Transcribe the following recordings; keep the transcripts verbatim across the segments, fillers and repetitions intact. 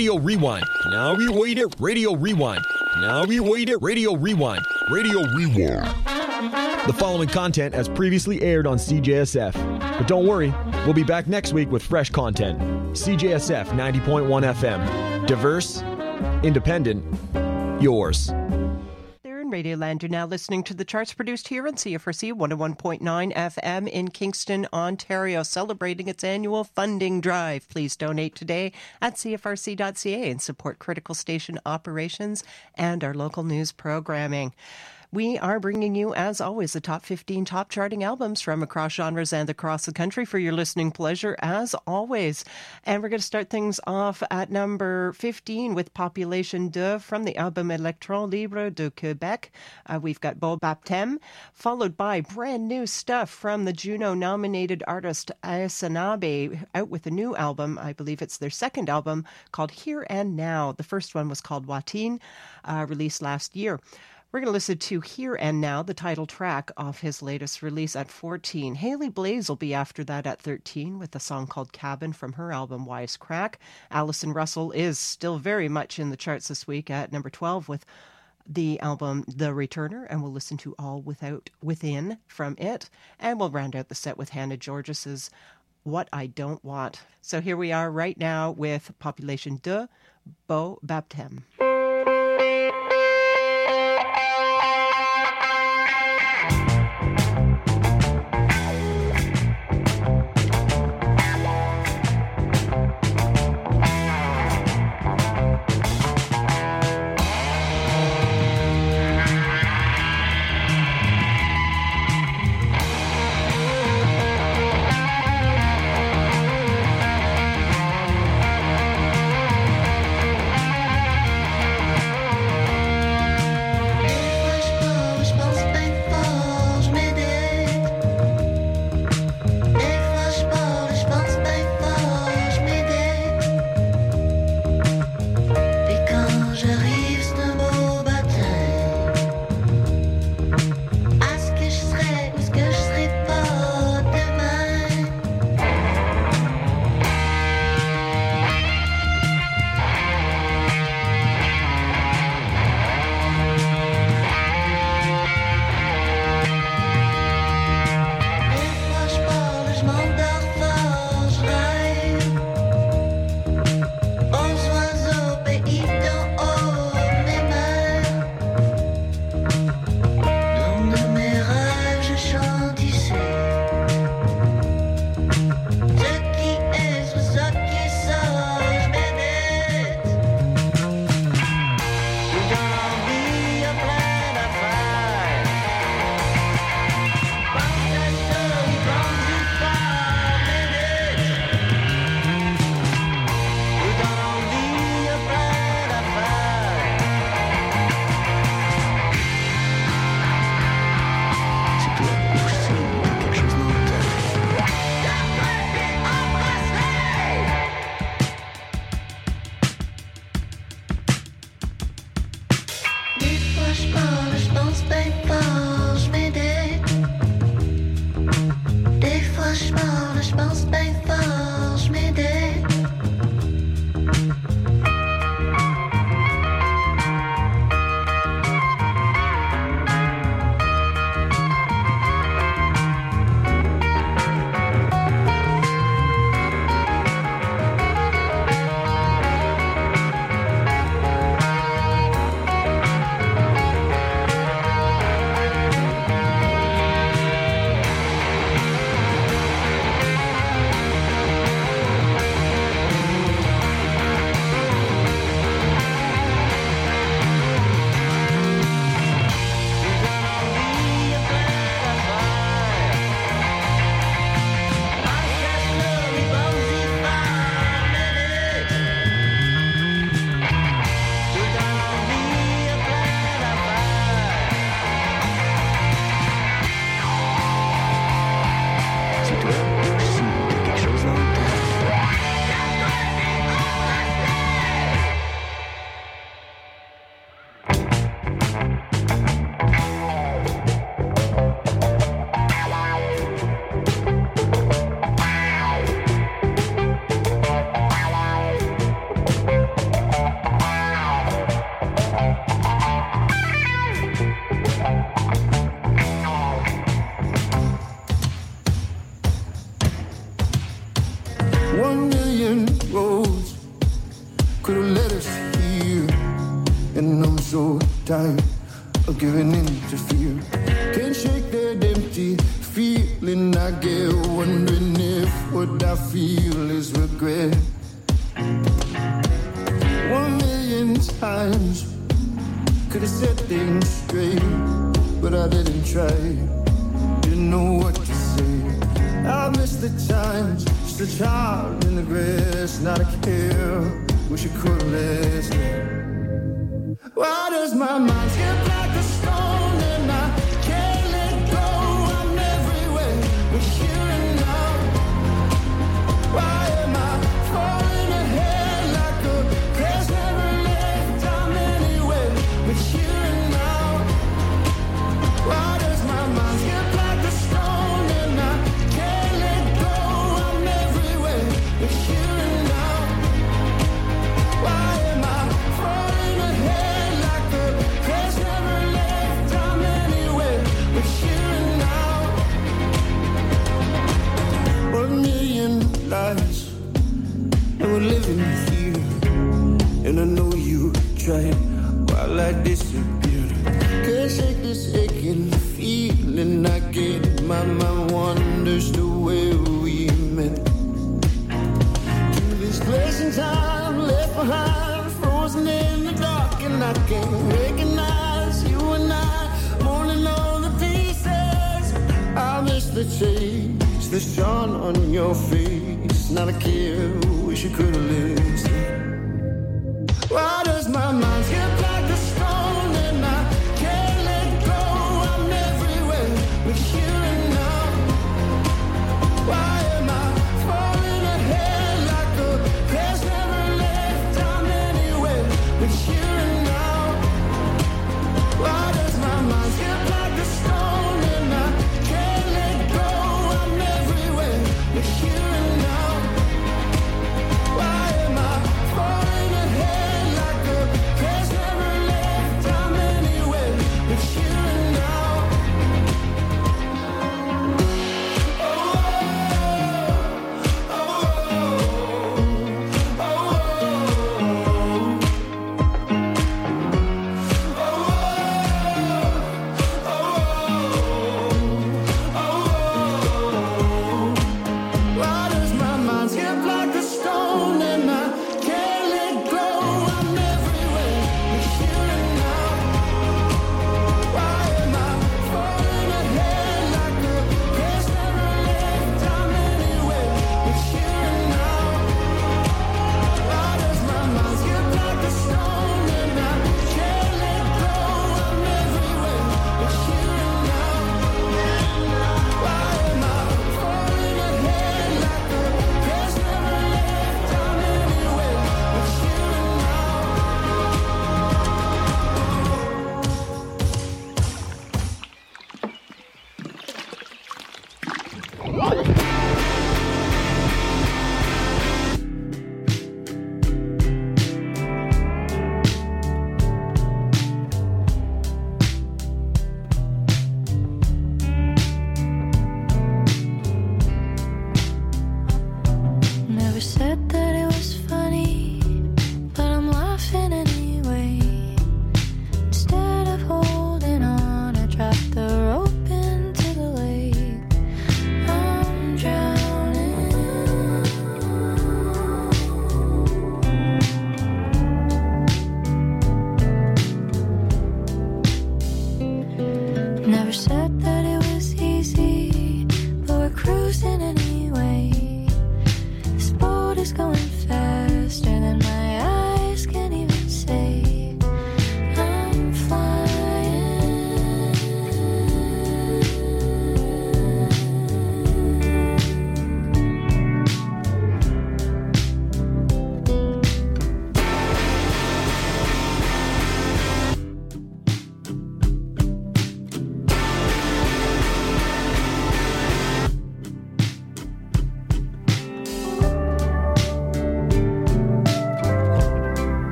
Radio Rewind. Now we wait it. Radio Rewind. Now we wait it. Radio Rewind. Radio Rewind. The following content as previously aired on C J S F. But don't worry, we'll be back next week with fresh content. C J S F ninety point one F M. Diverse, independent, yours. Radioland, you're now listening to the charts produced here on C F R C one oh one point nine F M in Kingston, Ontario, celebrating its annual funding drive. Please donate today at C F R C dot C A and support critical station operations and our local news programming. We are bringing you, as always, the top fifteen top charting albums from across genres and across the country for your listening pleasure, as always. And we're going to start things off at number fifteen with Population deux from the album Électron Libre de Québec. Uh, we've got Beau Baptême, followed by brand new stuff from the Juno-nominated artist Ayesanabe, out with a new album. I believe it's their second album, called Here and Now. The first one was called Watine, uh, released last year. We're going to listen to Here and Now, the title track of his latest release at fourteen. Haley Blaze will be after that at thirteen with a song called Cabin from her album Wise Crack. Alison Russell is still very much in the charts this week at number twelve with the album The Returner, and we'll listen to All Without Within from it. And we'll round out the set with Hannah Georgis's What I Don't Want. So here we are right now with Population deux, Beau Baptême. could've let us heal. And I'm so tired of giving in to fear. Can't shake that empty feeling I get, wondering if what I feel is regret. One million times could've set things straight, but I didn't try. Didn't know what to say. I miss the times, just a child in the grass, not a care. Wish it could last. Why does my mind skip like a stone and I can't let go? I'm everywhere, but here and now. Why am I falling ahead like a crash never left? I'm anywhere, but here and now. Why does my mind skip like a stone and I can't let go? I'm everywhere, but here and now. Why am I falling ahead like a crash never left? I'm anywhere, but here and now. One million lives and we're living here, and I know you tried while I disappeared. Can't shake this aching feeling I get. My mind wanders to where we met. To this place and time left behind, frozen in the dark, and I can't recognize you and I, mourning all the pieces. I miss the chase, the sun on your face. Not a care, wish you could have listened. Why does my mind skip like a stone and I can't let go? I'm everywhere, but here and now. Why am I falling ahead like a crash never left? I'm anywhere, but here and now. Why does my mind skip like a stone and I can't let go? I'm everywhere, but here and now. Why am I falling ahead like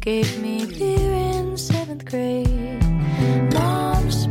gave me beer in seventh grade. Mom's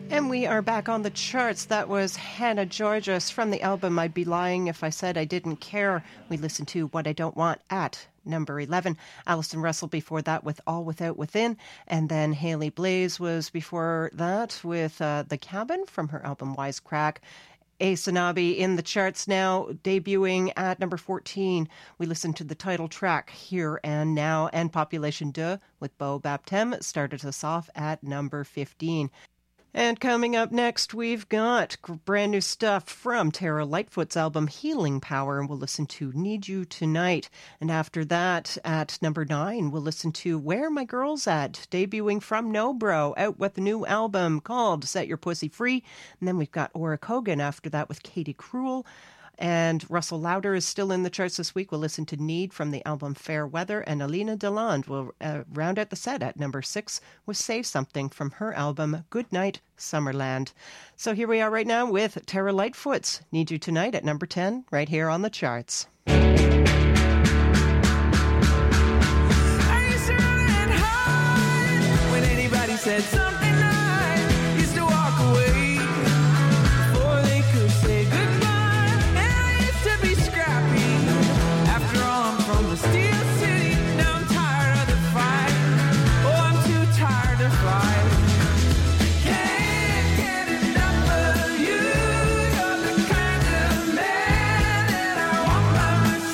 And we are back on the charts. That was Hannah Georgas from the album I'd Be Lying If I Said I Didn't Care. We listened to What I Don't Want at number eleven. Alison Russell before that with All Without Within. And then Haley Blaze was before that with uh, The Cabin from her album Wisecrack. Asanabi in the charts now, debuting at number fourteen. We listened to the title track, Here and Now, and Population deux with Beau Baptême started us off at number fifteen. And coming up next, we've got brand new stuff from Tara Lightfoot's album Healing Power, and we'll listen to Need You Tonight. And after that, at number nine, we'll listen to Where My Girl's At, debuting from Nobro, out with a new album called Set Your Pussy Free. And then we've got Ora Kogan after that with Katie Cruel. And Russell Lauder is still in the charts this week. We'll listen to Need from the album Fair Weather, and Alina Deland will uh, round out the set at number six with Say Something from her album Goodnight Summerland. So here we are right now with Tara Lightfoot's Need You Tonight at number ten, right here on the charts. I used to run and hide when anybody said something nice. Used to walk away before they could say goodbye. Steel City, now I'm tired of the fight. Oh, I'm too tired to fight. Can't get enough of you. You're the kind of man that I want by my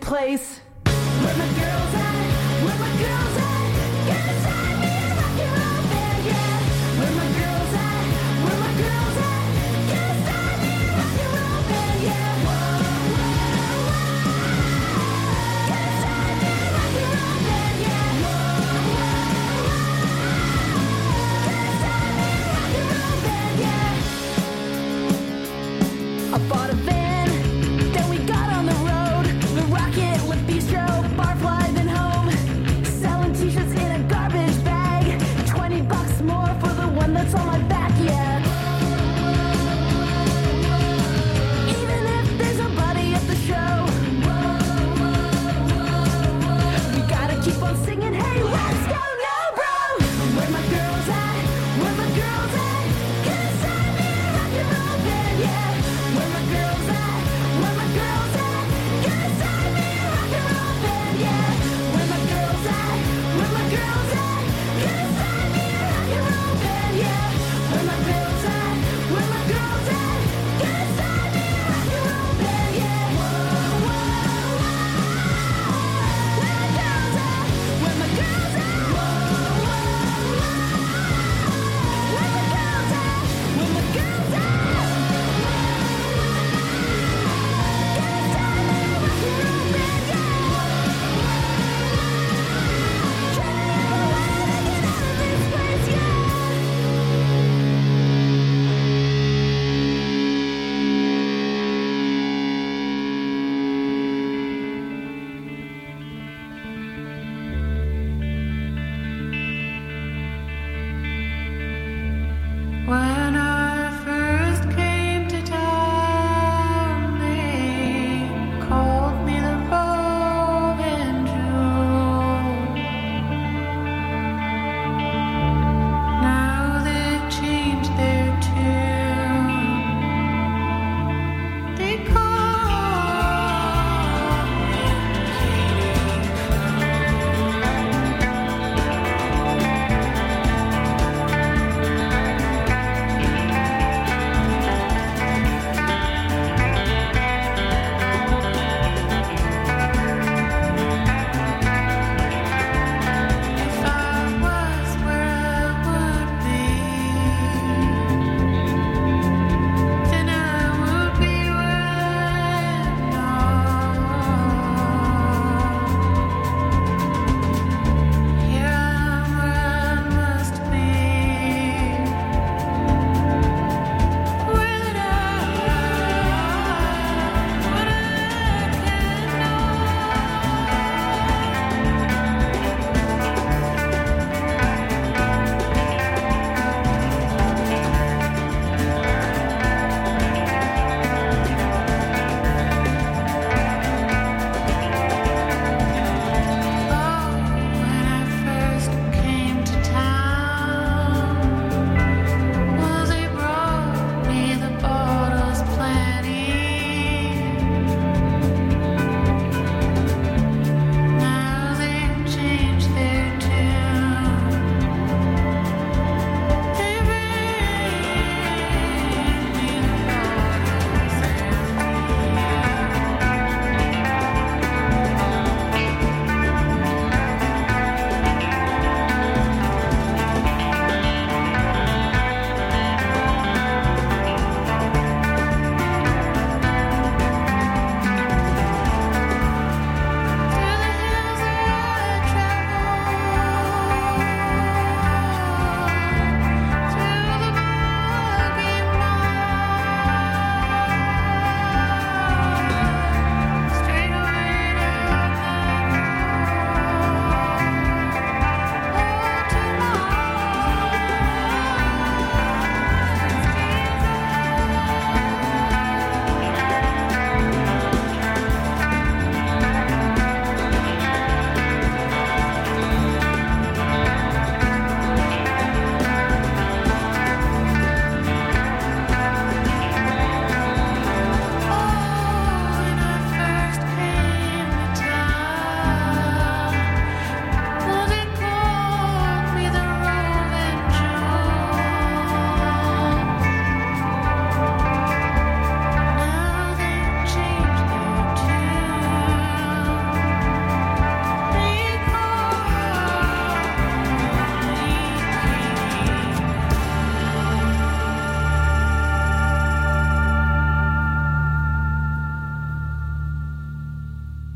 place. Where my girls at? Where my girls at? Get inside me and rock and roll band, yeah. Where my girls at? Where my girls at? Get inside me and rock and roll band, yeah. Whoa, whoa, whoa. Get inside me and rock and roll band, yeah. Whoa, whoa, whoa. Get inside me and rock and roll band, yeah. I bought a van, then we got on the road. The rocket with these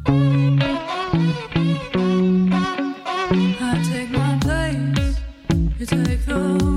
I take my place, you take the